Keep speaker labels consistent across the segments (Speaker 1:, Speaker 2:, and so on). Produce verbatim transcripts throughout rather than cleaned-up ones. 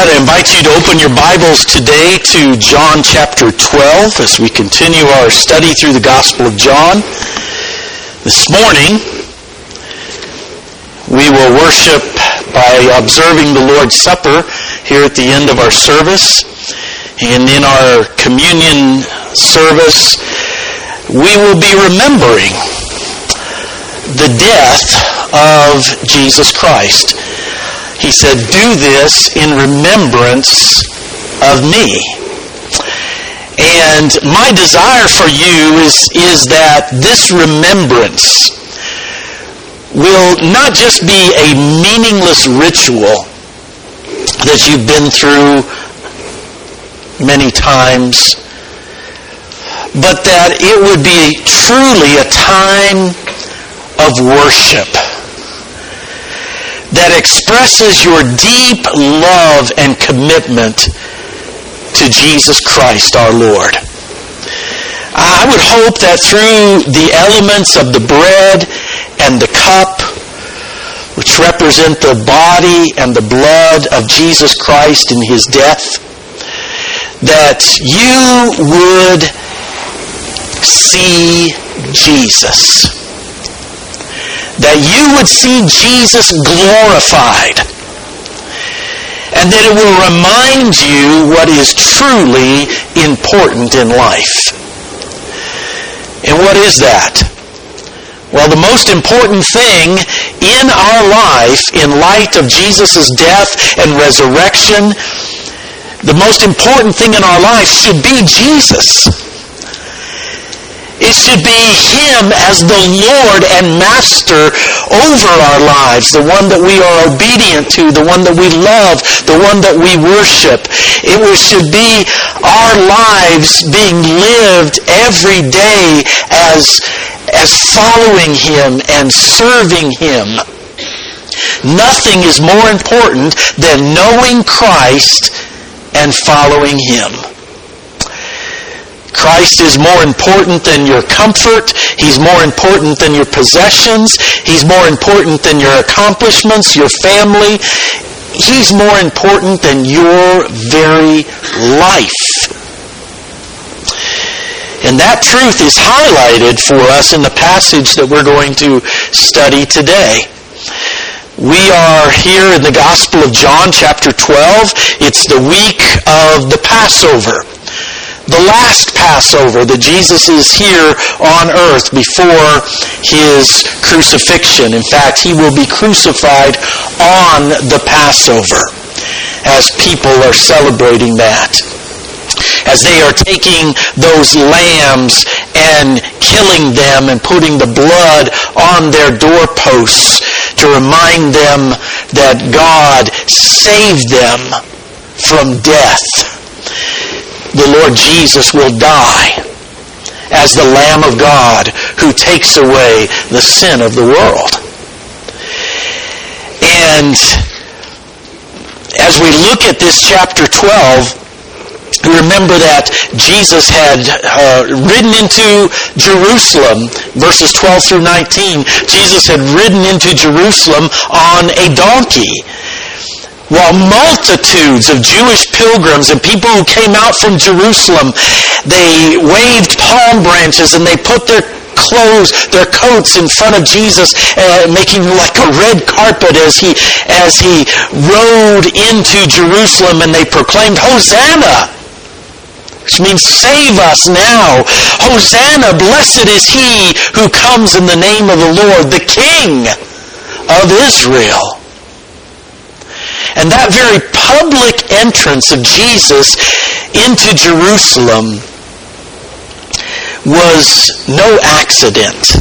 Speaker 1: God, I invite you to open your Bibles today to John chapter twelve as we continue our study through the Gospel of John. This morning, we will worship by observing the Lord's Supper here at the end of our service. And in our communion service, we will be remembering the death of Jesus Christ. He said, "Do this in remembrance of me." And my desire for you is, is that this remembrance will not just be a meaningless ritual that you've been through many times, but that it would be truly a time of worship that expresses your deep love and commitment to Jesus Christ our Lord. I would hope that through the elements of the bread and the cup, which represent the body and the blood of Jesus Christ in His death, that you would see Jesus. That you would see Jesus glorified. And that it will remind you what is truly important in life. And what is that? Well, the most important thing in our life, in light of Jesus' death and resurrection, the most important thing in our life should be Jesus. It should be Him as the Lord and Master over our lives, the one that we are obedient to, the one that we love, the one that we worship. It should be our lives being lived every day as, as following Him and serving Him. Nothing is more important than knowing Christ and following Him. Christ is more important than your comfort. He's more important than your possessions. He's more important than your accomplishments, your family. He's more important than your very life. And that truth is highlighted for us in the passage that we're going to study today. We are here in the Gospel of John, chapter twelve. It's the week of the Passover. The last Passover that Jesus is here on earth before His crucifixion. In fact, He will be crucified on the Passover as people are celebrating that. As they are taking those lambs and killing them and putting the blood on their doorposts to remind them that God saved them from death. The Lord Jesus will die as the Lamb of God who takes away the sin of the world. And as we look at this chapter twelve, remember that Jesus had uh, ridden into Jerusalem, verses twelve through nineteen. Jesus had ridden into Jerusalem on a donkey, while multitudes of Jewish pilgrims and people who came out from Jerusalem, they waved palm branches and they put their clothes, their coats in front of Jesus, uh, making like a red carpet as he as he rode into Jerusalem, and they proclaimed, "Hosanna!" which means save us now. "Hosanna, blessed is He who comes in the name of the Lord, the King of Israel." And that very public entrance of Jesus into Jerusalem was no accident.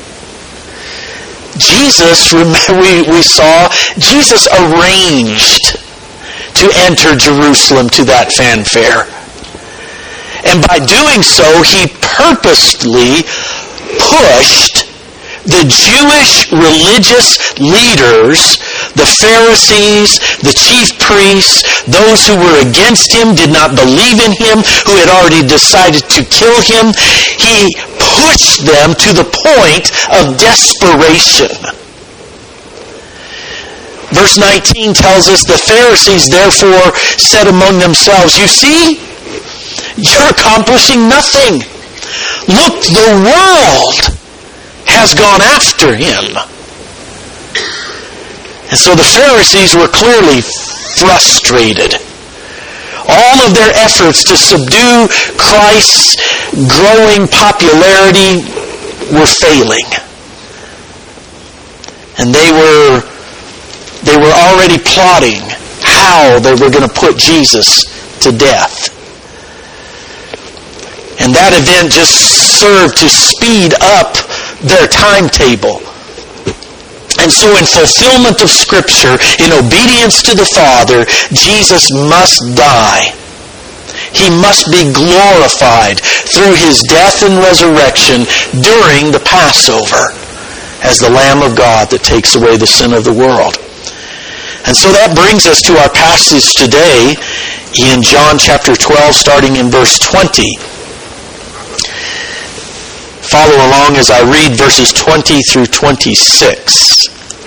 Speaker 1: Jesus, we, we saw, Jesus arranged to enter Jerusalem to that fanfare. And by doing so, He purposely pushed the Jewish religious leaders, the Pharisees, the chief priests, those who were against Him, did not believe in Him, who had already decided to kill Him. He pushed them to the point of desperation. Verse nineteen tells us, the Pharisees therefore said among themselves, you see, you're accomplishing nothing. Look, the world has gone after him. And so the Pharisees were clearly frustrated. All of their efforts to subdue Christ's growing popularity were failing. And they were they were already plotting how they were going to put Jesus to death. And that event just served to speed up their timetable. And so in fulfillment of Scripture, in obedience to the Father, Jesus must die. He must be glorified through his death and resurrection during the Passover as the Lamb of God that takes away the sin of the world. And so that brings us to our passage today in John chapter twelve, starting in verse twenty. Follow along as I read verses twenty through twenty-six.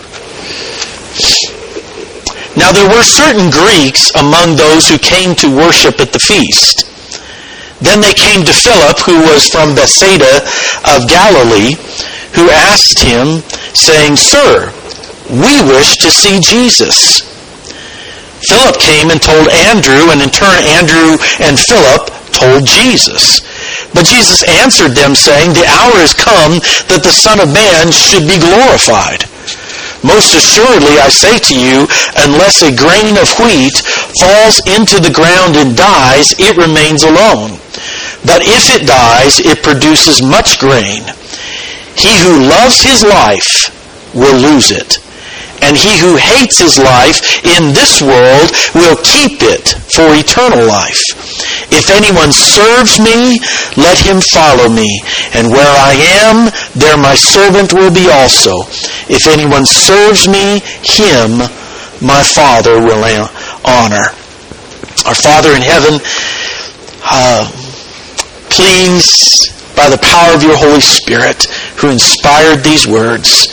Speaker 1: Now there were certain Greeks among those who came to worship at the feast. Then they came to Philip, who was from Bethsaida of Galilee, who asked him, saying, Sir, we wish to see Jesus. Philip came and told Andrew, and in turn Andrew and Philip told Jesus. But Jesus answered them, saying, The hour is come that the Son of Man should be glorified. Most assuredly, I say to you, unless a grain of wheat falls into the ground and dies, it remains alone. But if it dies, it produces much grain. He who loves his life will lose it. And he who hates his life in this world will keep it for eternal life. If anyone serves me, let him follow me. And where I am, there my servant will be also. If anyone serves me, him my Father will honor. Our Father in heaven, uh, please, by the power of your Holy Spirit, who inspired these words,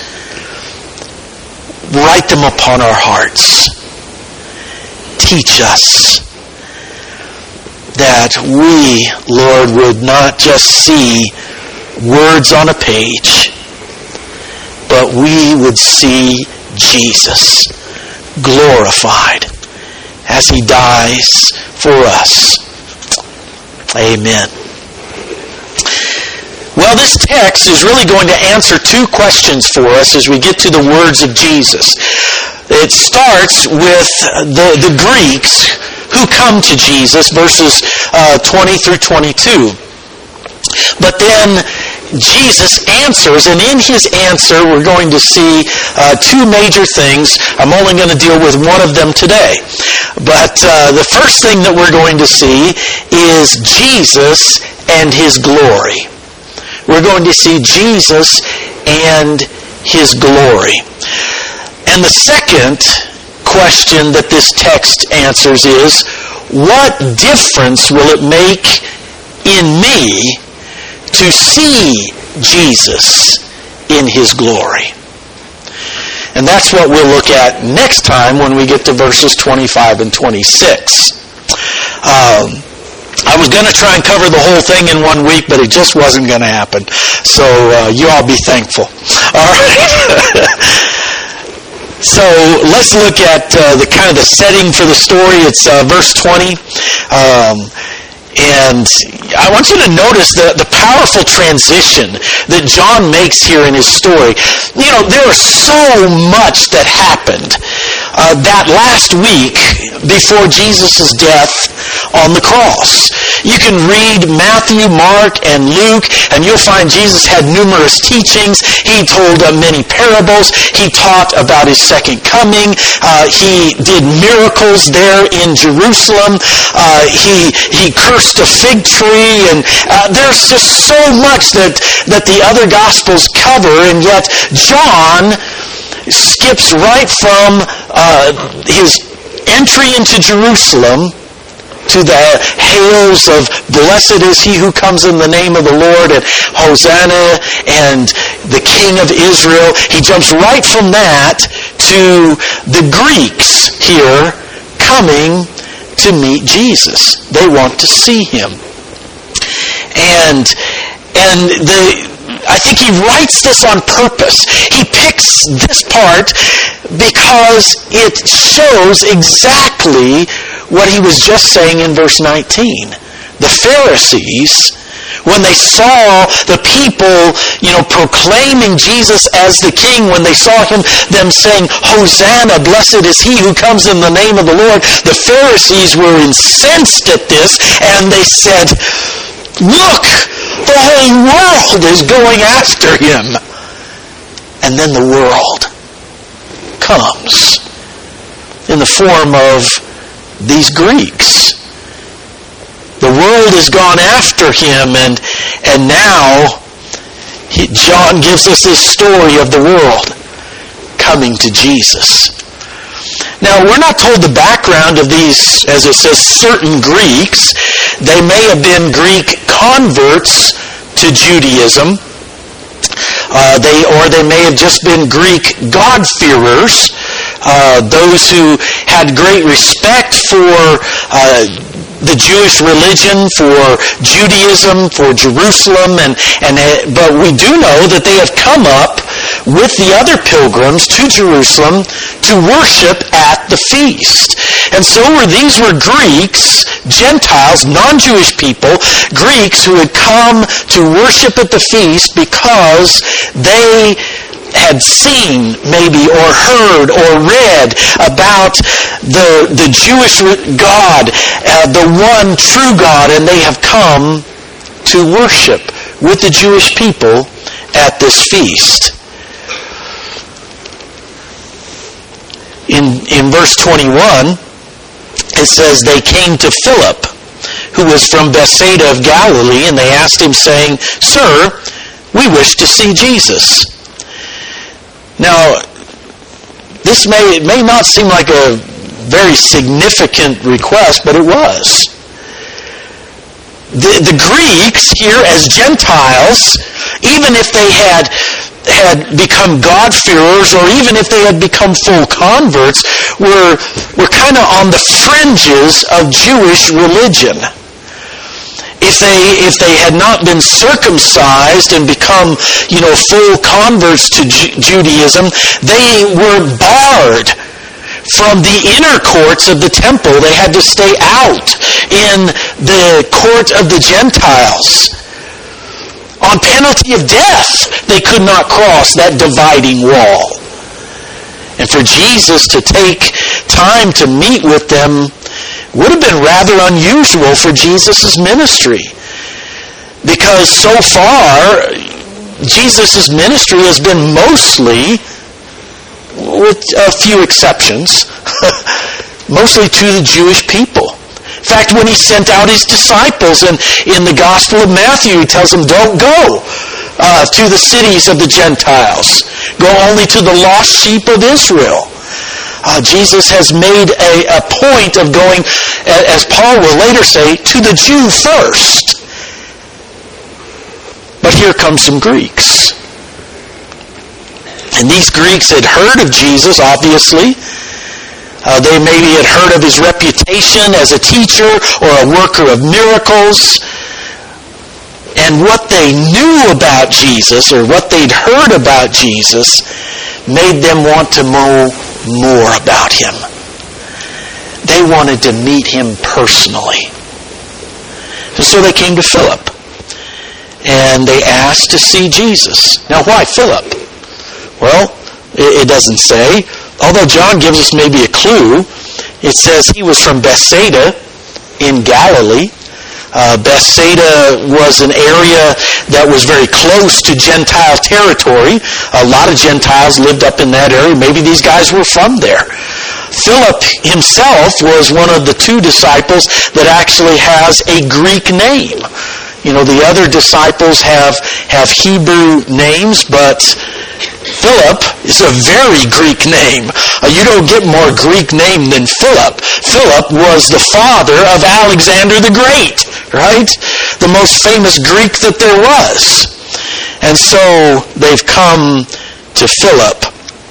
Speaker 1: write them upon our hearts. Teach us that we, Lord, would not just see words on a page, but we would see Jesus glorified as he dies for us. Amen. Well, this text is really going to answer two questions for us as we get to the words of Jesus. It starts with the, the Greeks who come to Jesus, verses uh, twenty through twenty-two. But then Jesus answers, and in his answer we're going to see uh, two major things. I'm only going to deal with one of them today. But uh, the first thing that we're going to see is Jesus and his glory. We're going to see Jesus and his glory. And the second question that this text answers is, what difference will it make in me to see Jesus in his glory? And that's what we'll look at next time when we get to verses twenty-five and twenty-six. Um, I was going to try and cover the whole thing in one week, but it just wasn't going to happen. So uh, you all be thankful. All right. So let's look at uh, the kind of the setting for the story. It's uh, verse twenty. Um, And I want you to notice the, the powerful transition that John makes here in his story. You know, there was so much that happened uh, that last week before Jesus' death on the cross. You can read Matthew, Mark, and Luke, and you'll find Jesus had numerous teachings. He told uh, many parables. He taught about his second coming. Uh, he did miracles there in Jerusalem. Uh, he he cursed a fig tree, and uh, there's just so much that, that the other Gospels cover, and yet John skips right from uh, his entry into Jerusalem to the hails of blessed is he who comes in the name of the Lord, and Hosanna, and the King of Israel. He jumps right from that to the Greeks here coming to meet Jesus. They want to see him. And and the I think he writes this on purpose. He picks this part because it shows exactly what he was just saying in verse nineteen. The Pharisees, when they saw the people, you know, proclaiming Jesus as the king, when they saw him, them saying, Hosanna, blessed is he who comes in the name of the Lord, the Pharisees were incensed at this, and they said, look, the whole world is going after him. And then the world comes in the form of these Greeks. The world has gone after him, and and now he, John gives us this story of the world coming to Jesus. Now, we're not told the background of these, as it says, certain Greeks. They may have been Greek converts to Judaism. Uh, they or they may have just been Greek God-fearers, uh, those who had great respect for uh, the Jewish religion, for Judaism, for Jerusalem, and and but we do know that they have come up with the other pilgrims to Jerusalem to worship at the feast. And so were these were Greeks, Gentiles, non-Jewish people, Greeks who had come to worship at the feast because they had seen maybe or heard or read about the the Jewish God, uh, the one true God, and they have come to worship with the Jewish people at this feast. In in verse twenty-one, it says, they came to Philip, who was from Bethsaida of Galilee, and they asked him, saying, Sir, we wish to see Jesus. Now, this may it may not seem like a very significant request, but it was. The, the Greeks here as Gentiles, even if they had had become God-fearers, or even if they had become full converts, were were kind of on the fringes of Jewish religion. If they if they had not been circumcised and become, you know, full converts to Ju- Judaism, they were barred from the inner courts of the temple. They had to stay out in the court of the Gentiles. On penalty of death, they could not cross that dividing wall. And for Jesus to take time to meet with them would have been rather unusual for Jesus' ministry. Because so far, Jesus' ministry has been mostly, with a few exceptions, mostly to the Jewish people. In fact, when he sent out his disciples, and in the Gospel of Matthew, he tells them, don't go uh, to the cities of the Gentiles. Go only to the lost sheep of Israel. Uh, Jesus has made a, a point of going, as Paul will later say, to the Jew first. But here come some Greeks. And these Greeks had heard of Jesus, obviously. Uh, they maybe had heard of his reputation as a teacher or a worker of miracles. And what they knew about Jesus, or what they'd heard about Jesus, made them want to know more about him. They wanted to meet him personally. And so they came to Philip. And they asked to see Jesus. Now, why Philip? Well, it doesn't say. Although John gives us maybe a clue. It says he was from Bethsaida in Galilee. Uh, Bethsaida was an area that was very close to Gentile territory. A lot of Gentiles lived up in that area. Maybe these guys were from there. Philip himself was one of the two disciples that actually has a Greek name. You know, the other disciples have, have Hebrew names, but Philip is a very Greek name. Uh, you don't get more Greek name than Philip. Philip was the father of Alexander the Great, right? The most famous Greek that there was. And so they've come to Philip.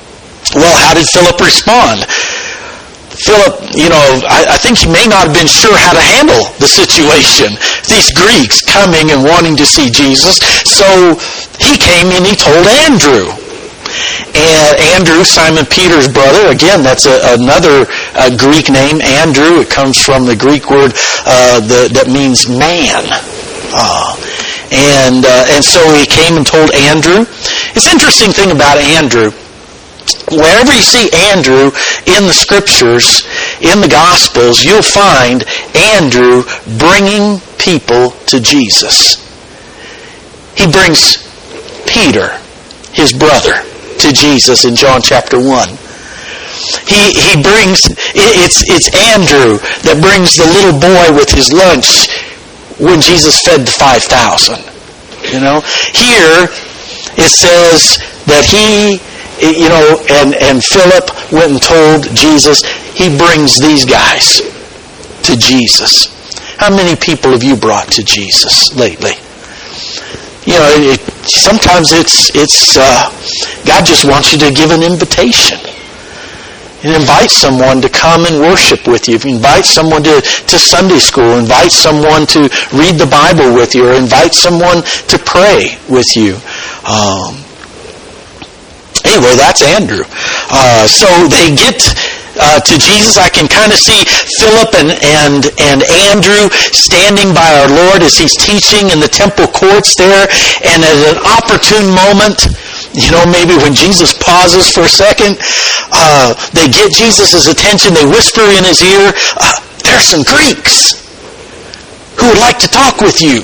Speaker 1: Well, how did Philip respond? Philip, you know, I, I think he may not have been sure how to handle the situation. These Greeks coming and wanting to see Jesus. So he came and he told Andrew. And Andrew, Simon Peter's brother, again, that's a, another uh, Greek name, Andrew. It comes from the Greek word uh, the, that means man. Uh, and uh, and so he came and told Andrew. It's an interesting thing about Andrew. Wherever you see Andrew in the Scriptures, in the Gospels, you'll find Andrew bringing people to Jesus. He brings Peter, his brother, to Jesus in John chapter one. He he brings, it's it's Andrew that brings the little boy with his lunch when Jesus fed the five thousand. You know, here it says that he, you know, and, and Philip went and told Jesus. He brings these guys to Jesus. How many people have you brought to Jesus lately? You know, it, sometimes it's it's uh, God just wants you to give an invitation. And invite someone to come and worship with you. Invite someone to, to Sunday school. Invite someone to read the Bible with you. Or invite someone to pray with you. Um, anyway, that's Andrew. Uh, so they get uh, to Jesus. I can kind of see Philip and, and, and Andrew standing by our Lord as he's teaching in the temple courts there. And at an opportune moment, you know, maybe when Jesus pauses for a second, uh, they get Jesus' attention. They whisper in his ear, uh, there's some Greeks who would like to talk with you.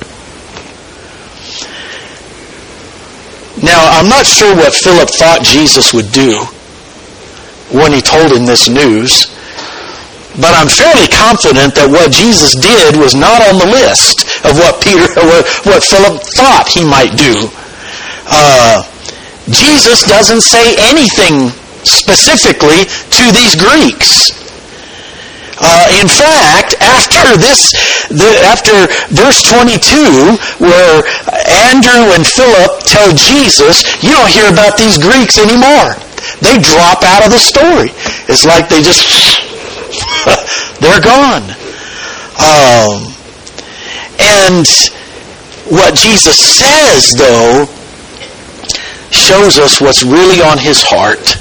Speaker 1: Now, I'm not sure what Philip thought Jesus would do when he told him this news, but I'm fairly confident that what Jesus did was not on the list of what Peter, what, what Philip thought he might do. Uh, Jesus doesn't say anything specifically to these Greeks. Uh, in fact, after this, the, after verse twenty-two, where Andrew and Philip tell Jesus, you don't hear about these Greeks anymore. They drop out of the story. It's like they just, they're gone. Um, and what Jesus says, though, shows us what's really on his heart.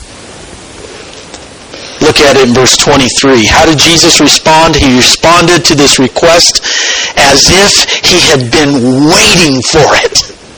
Speaker 1: Look at it in verse twenty-three. How did Jesus respond? He responded to this request as if he had been waiting for it.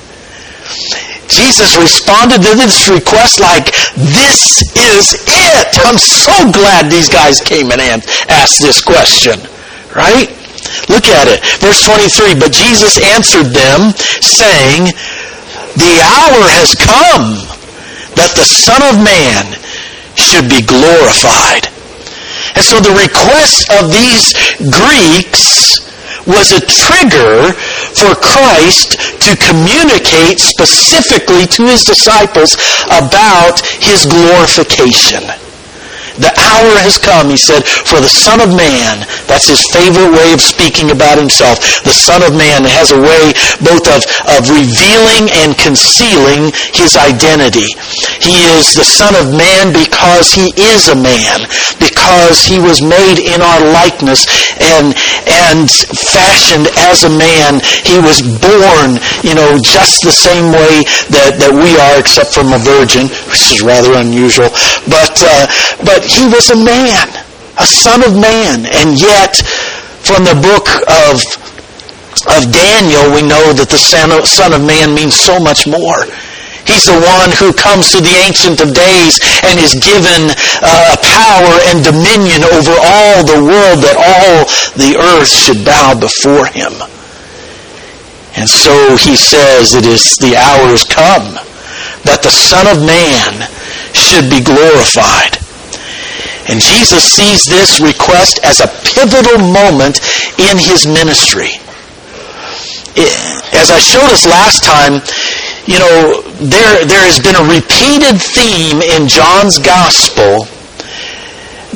Speaker 1: Jesus responded to this request like, this is it. I'm so glad these guys came and asked this question. Right? Look at it. Verse twenty-three. But Jesus answered them, saying, the hour has come that the Son of Man should be glorified. And so the request of these Greeks was a trigger for Christ to communicate specifically to his disciples about his glorification. The hour has come, he said, for the Son of Man. That's his favorite way of speaking about himself. The Son of Man has a way both of, of revealing and concealing his identity. He is the Son of Man because he is a man, because he was made in our likeness and, and fashioned as a man. He was born, you know, just the same way that, that we are, except from a virgin, which is rather unusual. But, uh, but he was a man, a son of man. And yet, from the book of, of Daniel, we know that the son of, son of Man means so much more. He's the one who comes to the Ancient of Days and is given uh, power and dominion over all the world, that all the earth should bow before him. And so he says, it is the hour has come that the Son of Man should be glorified. And Jesus sees this request as a pivotal moment in his ministry. As I showed us last time, you know, there, there has been a repeated theme in John's Gospel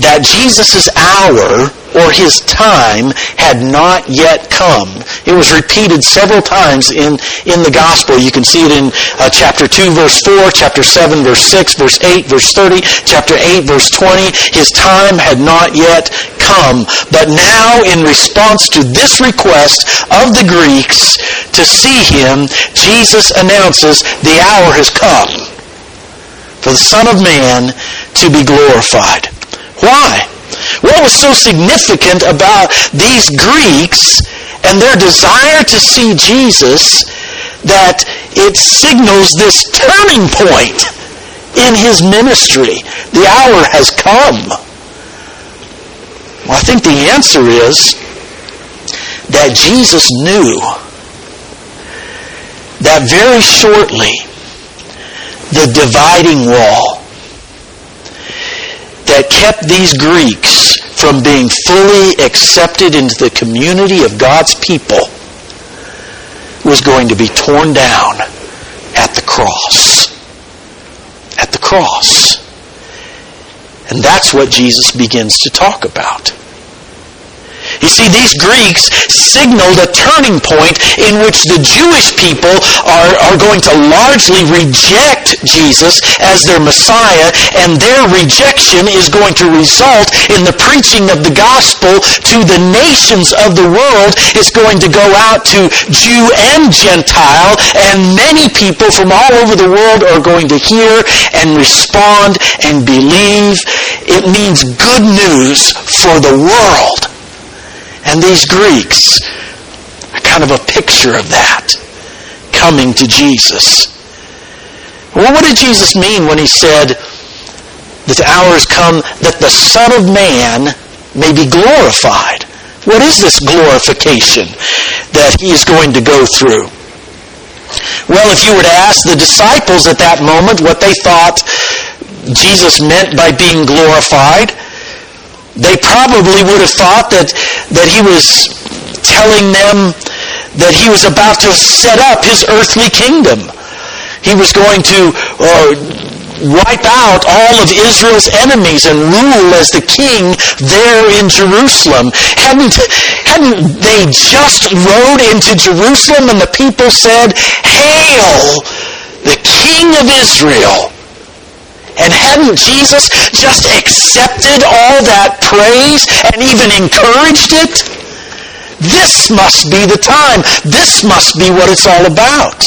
Speaker 1: that Jesus' hour or his time had not yet come. It was repeated several times in, in the gospel. You can see it in uh, chapter two, verse four, chapter seven, verse six, verse eight, verse thirty, chapter eight, verse twenty. His time had not yet come. But now, in response to this request of the Greeks to see him, Jesus announces the hour has come for the Son of Man to be glorified. Why? What was so significant about these Greeks and their desire to see Jesus that it signals this turning point in his ministry? The hour has come. Well, I think the answer is that Jesus knew that very shortly the dividing wall that kept these Greeks from being fully accepted into the community of God's people was going to be torn down at the cross. At the cross. And that's what Jesus begins to talk about. You see, these Greeks signaled a turning point in which the Jewish people are, are going to largely reject Jesus as their Messiah, and their rejection is going to result in the preaching of the gospel to the nations of the world. It's going to go out to Jew and Gentile, and many people from all over the world are going to hear and respond and believe. It means good news for the world. And these Greeks are kind of a picture of that, coming to Jesus. Well, what did Jesus mean when he said, the hour has come that the Son of Man may be glorified? What is this glorification that he is going to go through? Well, if you were to ask the disciples at that moment what they thought Jesus meant by being glorified, they probably would have thought that, that he was telling them that he was about to set up his earthly kingdom. He was going to uh, wipe out all of Israel's enemies and rule as the king there in Jerusalem. Hadn't, hadn't they just rode into Jerusalem and the people said, "Hail, the King of Israel"? And hadn't Jesus just accepted all that praise and even encouraged it? This must be the time. This must be what it's all about.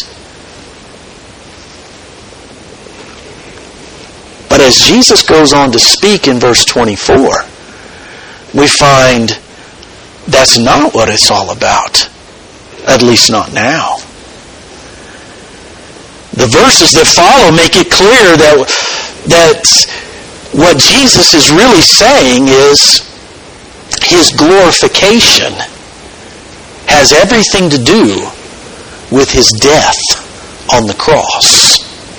Speaker 1: But as Jesus goes on to speak in verse twenty-four, we find that's not what it's all about. At least not now. The verses that follow make it clear that that what Jesus is really saying is his glorification has everything to do with his death on the cross.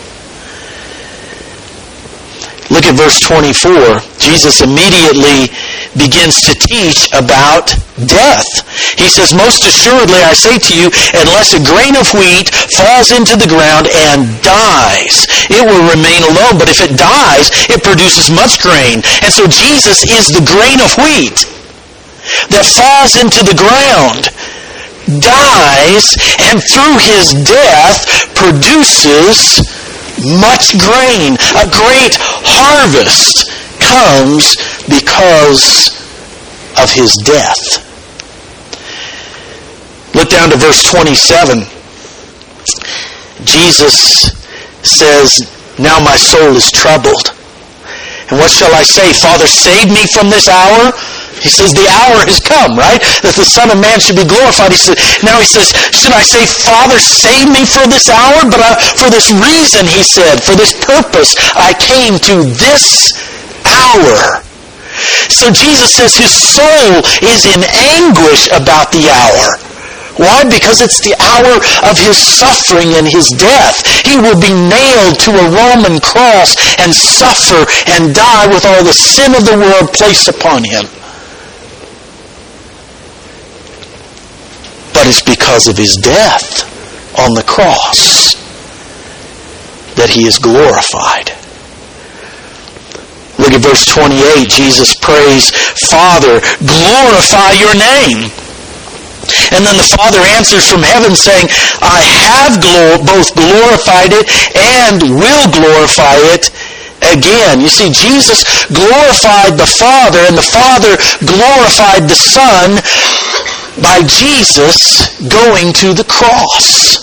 Speaker 1: Look at verse twenty-four. Jesus immediately begins to teach about death. He says, "Most assuredly I say to you, unless a grain of wheat falls into the ground and dies, it will remain alone. But if it dies, it produces much grain." And so Jesus is the grain of wheat that falls into the ground, dies, and through his death produces much grain. A great harvest comes because of his death. Look down to verse twenty-seven. Jesus says, "Now my soul is troubled. And what shall I say? Father, save me from this hour?" He says the hour has come, right? That the Son of Man should be glorified. He says, now he says, should I say, "Father, save me for this hour?" But I, for this reason, he said, for this purpose, I came to this hour. So Jesus says his soul is in anguish about the hour. Why? Because it's the hour of his suffering and his death. He will be nailed to a Roman cross and suffer and die with all the sin of the world placed upon him. But it's because of his death on the cross that he is glorified. Look at verse twenty-eight. Jesus prays, Father, glorify your name. And then the Father answers from heaven saying, I have glor- both glorified it and will glorify it again. You see, Jesus glorified the Father, and the Father glorified the Son by Jesus going to the cross.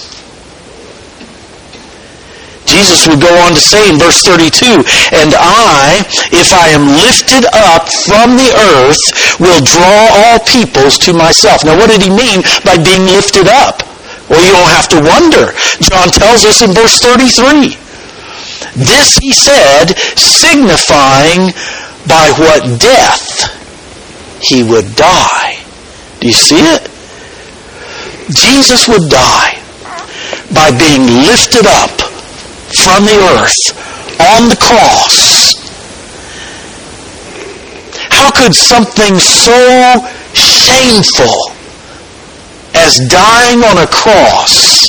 Speaker 1: Jesus would go on to say in verse thirty-two, and I, if I am lifted up from the earth, will draw all peoples to myself. Now what did he mean by being lifted up? Well, you don't have to wonder. John tells us in verse thirty-three. This he said, signifying by what death he would die. Do you see it? Jesus would die by being lifted up from the earth on the cross. How could something so shameful as dying on a cross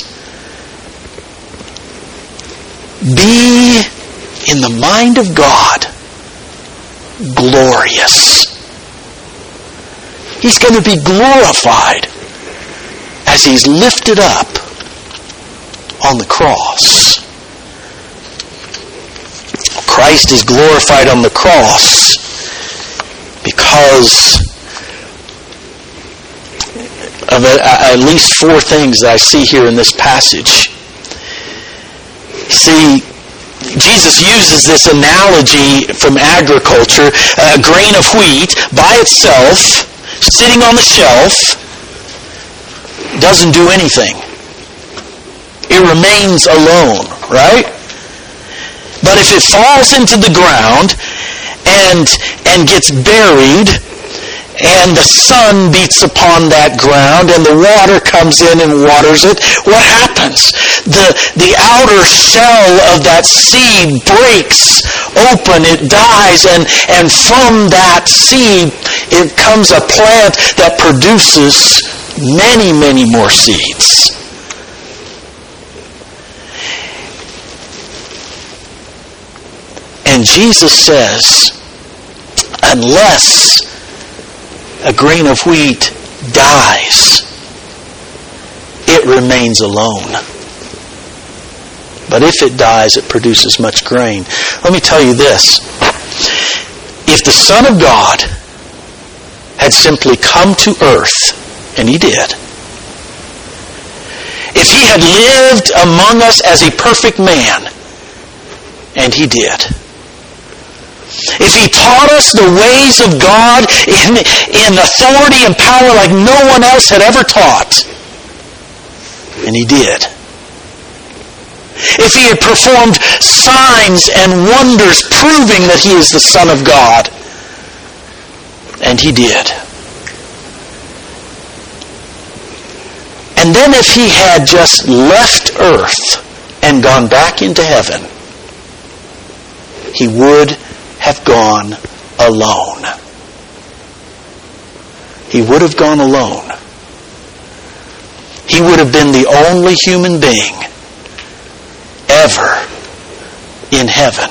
Speaker 1: be, in the mind of God, glorious? He's going to be glorified as he's lifted up on the cross. Christ is glorified on the cross because of a, at least four things that I see here in this passage. See, Jesus uses this analogy from agriculture. A grain of wheat by itself, sitting on the shelf, doesn't do anything. It remains alone, right? But if it falls into the ground and and gets buried, and the sun beats upon that ground, and the water comes in and waters it, what happens? The, the outer shell of that seed breaks open, it dies, and, and from that seed it comes a plant that produces many, many more seeds. And Jesus says, unless a grain of wheat dies, it remains alone. But if it dies, it produces much grain. Let me tell you this. If the Son of God had simply come to earth, and he did, if he had lived among us as a perfect man, and he did, if he taught us the ways of God in, in authority and power like no one else had ever taught, and he did. If he had performed signs and wonders proving that he is the Son of God, and he did. And then if he had just left earth and gone back into heaven, he would have gone alone. He would have gone alone. He would have been the only human being ever in heaven,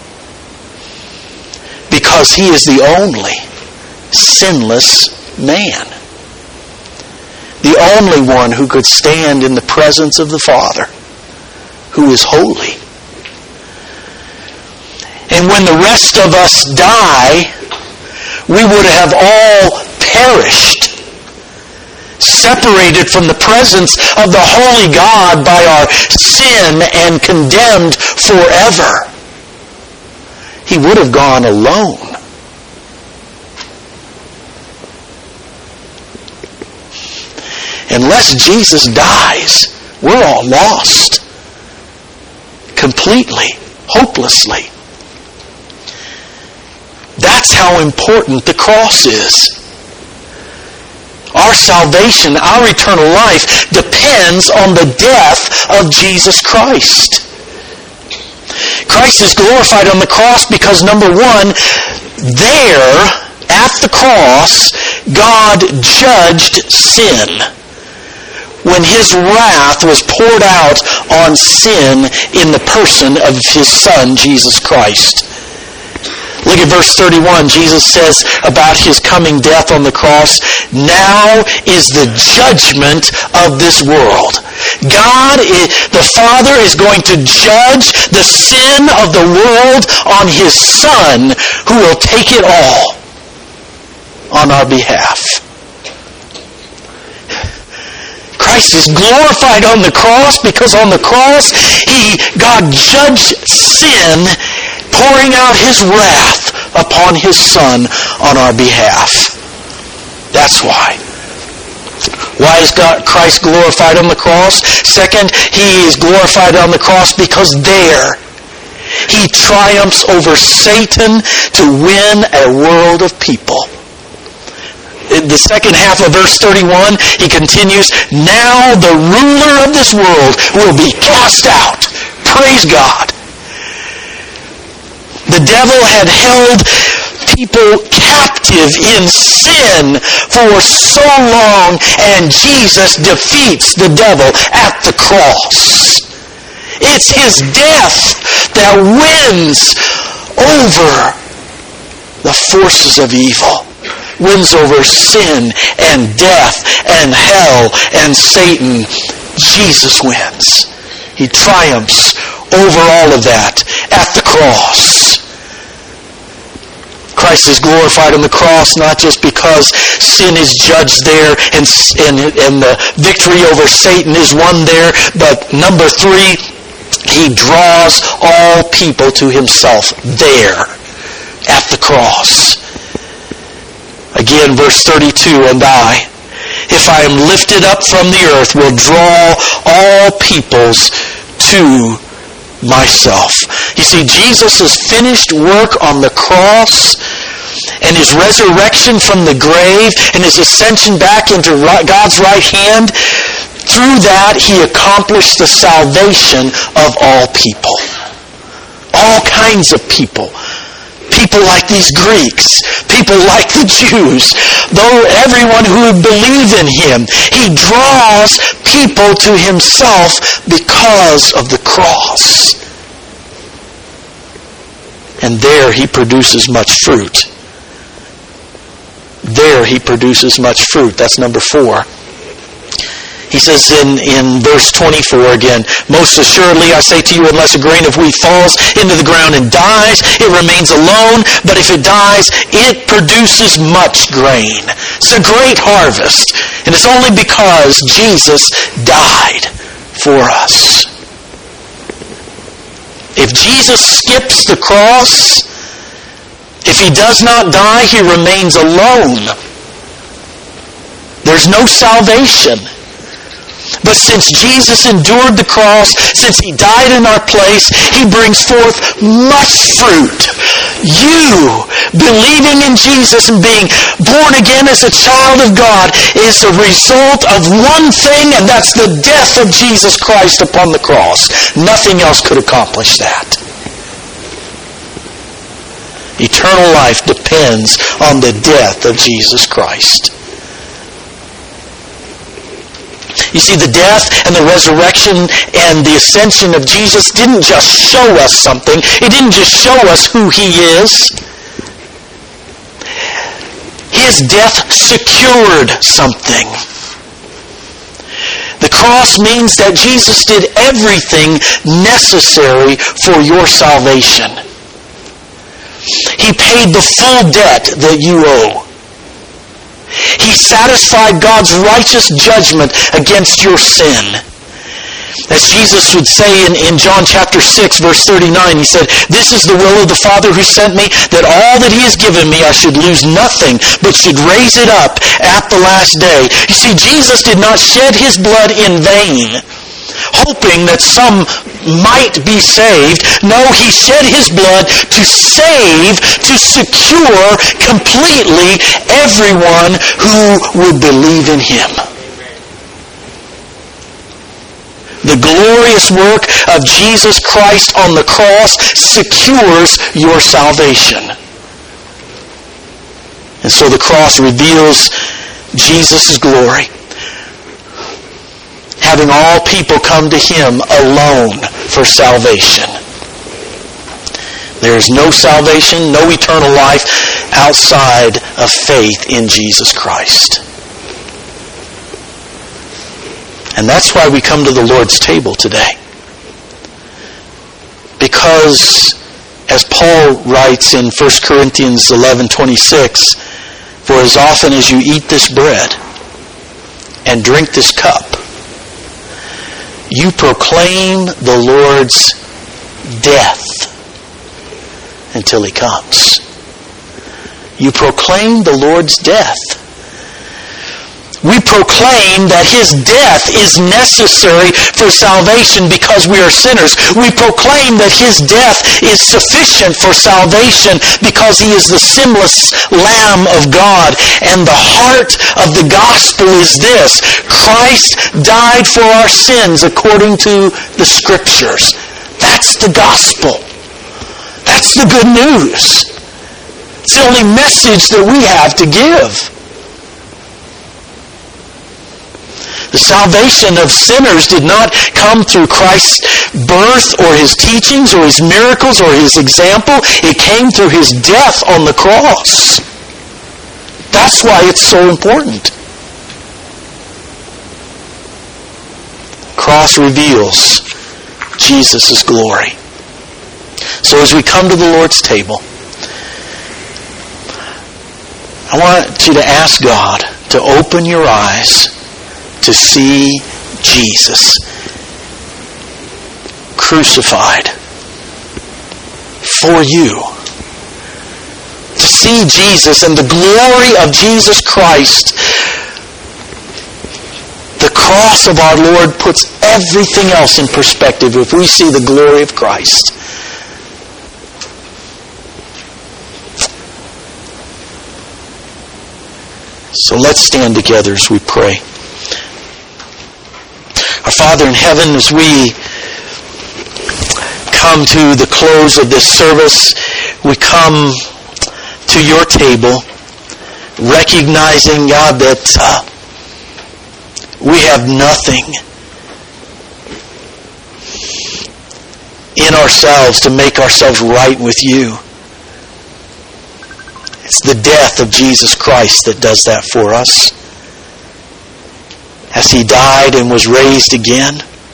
Speaker 1: because he is the only sinless man, the only one who could stand in the presence of the Father, who is holy. And when the rest of us die, we would have all perished, separated from the presence of the holy God by our sin and condemned forever. He would have gone alone. Unless Jesus dies, we're all lost. Completely, hopelessly. That's how important the cross is. Our salvation, our eternal life, depends on the death of Jesus Christ. Christ is glorified on the cross because, number one, there, at the cross, God judged sin when his wrath was poured out on sin in the person of his Son, Jesus Christ. Look at verse thirty-one. Jesus says about his coming death on the cross, now is the judgment of this world. God, is, the Father, is going to judge the sin of the world on his Son, who will take it all on our behalf. Christ is glorified on the cross because on the cross, he, God judged sin, pouring out his wrath upon his Son on our behalf. That's why. Why is God, Christ glorified on the cross? Second, he is glorified on the cross because there he triumphs over Satan to win a world of people. In the second half of verse thirty-one, he continues, now the ruler of this world will be cast out. Praise God. The devil had held people captive in sin for so long, and Jesus defeats the devil at the cross. It's his death that wins over the forces of evil, wins over sin and death and hell and Satan. Jesus wins. He triumphs over all of that at the cross. Christ is glorified on the cross not just because sin is judged there and, and, and the victory over Satan is won there, but number three, he draws all people to himself there at the cross. Again, verse thirty-two, and I, if I am lifted up from the earth, will draw all peoples to myself. You see, Jesus' finished work on the cross and his resurrection from the grave and his ascension back into God's right hand, through that he accomplished the salvation of all people. All kinds of people. People like these Greeks, people like the Jews, though everyone who would believe in him. He draws people to himself because of the cross. And there he produces much fruit. There he produces much fruit. That's number four. He says in, in verse twenty-four again, most assuredly I say to you, unless a grain of wheat falls into the ground and dies, it remains alone. But if it dies, it produces much grain. It's a great harvest. And it's only because Jesus died for us. If Jesus skips the cross, if he does not die, he remains alone. There's no salvation. But since Jesus endured the cross, since he died in our place, he brings forth much fruit. You, believing in Jesus and being born again as a child of God, is a result of one thing, and that's the death of Jesus Christ upon the cross. Nothing else could accomplish that. Eternal life depends on the death of Jesus Christ. You see, the death and the resurrection and the ascension of Jesus didn't just show us something. It didn't just show us who he is. His death secured something. The cross means that Jesus did everything necessary for your salvation. He paid the full debt that you owe. He satisfied God's righteous judgment against your sin. As Jesus would say in, in John chapter six, verse thirty-nine, he said, this is the will of the Father who sent me, that all that he has given me I should lose nothing, but should raise it up at the last day. You see, Jesus did not shed his blood in vain, hoping that some might be saved. No, he shed his blood to save, to secure completely everyone who would believe in him. The glorious work of Jesus Christ on the cross secures your salvation. And so the cross reveals Jesus' glory, having all people come to him alone for salvation. There is no salvation, no eternal life outside of faith in Jesus Christ. And that's why we come to the Lord's table today. Because, as Paul writes in First Corinthians eleven twenty-six, for as often as you eat this bread and drink this cup, you proclaim the Lord's death until He comes. You proclaim the Lord's death. We proclaim that His death is necessary for salvation because we are sinners. We proclaim that His death is sufficient for salvation because He is the sinless Lamb of God. And the heart of the gospel is this: Christ died for our sins according to the Scriptures. That's the gospel. That's the good news. It's the only message that we have to give. The salvation of sinners did not come through Christ's birth or His teachings or His miracles or His example. It came through His death on the cross. That's why it's so important. The cross reveals Jesus' glory. So as we come to the Lord's table, I want you to ask God to open your eyes to see Jesus crucified for you. To see Jesus and the glory of Jesus Christ. The cross of our Lord puts everything else in perspective if we see the glory of Christ. So let's stand together as we pray. Our Father in heaven, as we come to the close of this service, we come to your table, recognizing, God, that uh, we have nothing in ourselves to make ourselves right with you. It's the death of Jesus Christ that does that for us. As He died and was raised again.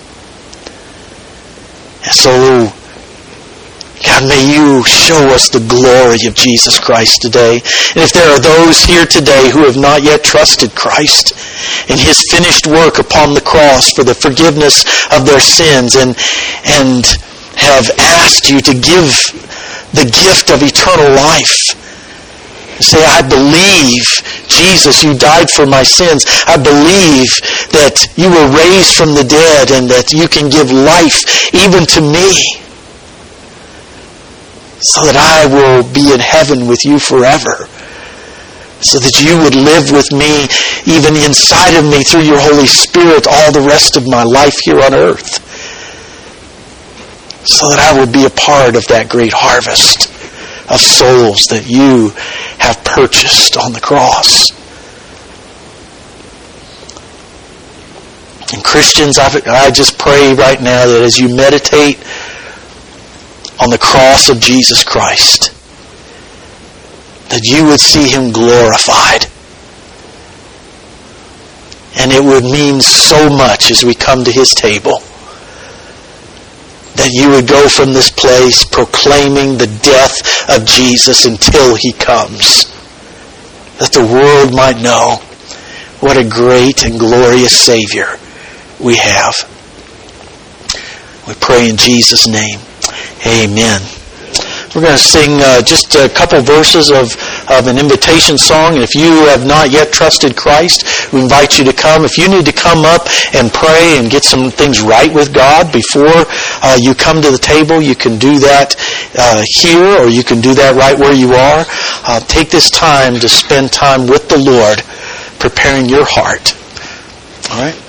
Speaker 1: And so, God, may you show us the glory of Jesus Christ today. And if there are those here today who have not yet trusted Christ and His finished work upon the cross for the forgiveness of their sins, and, and have asked you to give the gift of eternal life, say, I believe, Jesus, you died for my sins. I believe that you were raised from the dead and that you can give life even to me, so that I will be in heaven with you forever, so that you would live with me, even inside of me through your Holy Spirit, all the rest of my life here on earth, so that I will be a part of that great harvest of souls that you have purchased on the cross. And Christians, I, I just pray right now that as you meditate on the cross of Jesus Christ, that you would see Him glorified. And it would mean so much as we come to His table, that you would go from this place proclaiming the death of Jesus until He comes. That the world might know what a great and glorious Savior we have. We pray in Jesus' name. Amen. We're going to sing uh, just a couple verses of, of an invitation song. If you have not yet trusted Christ, we invite you to come. If you need to come up and pray and get some things right with God before uh, you come to the table, you can do that uh, here, or you can do that right where you are. Uh, take this time to spend time with the Lord, preparing your heart. All right?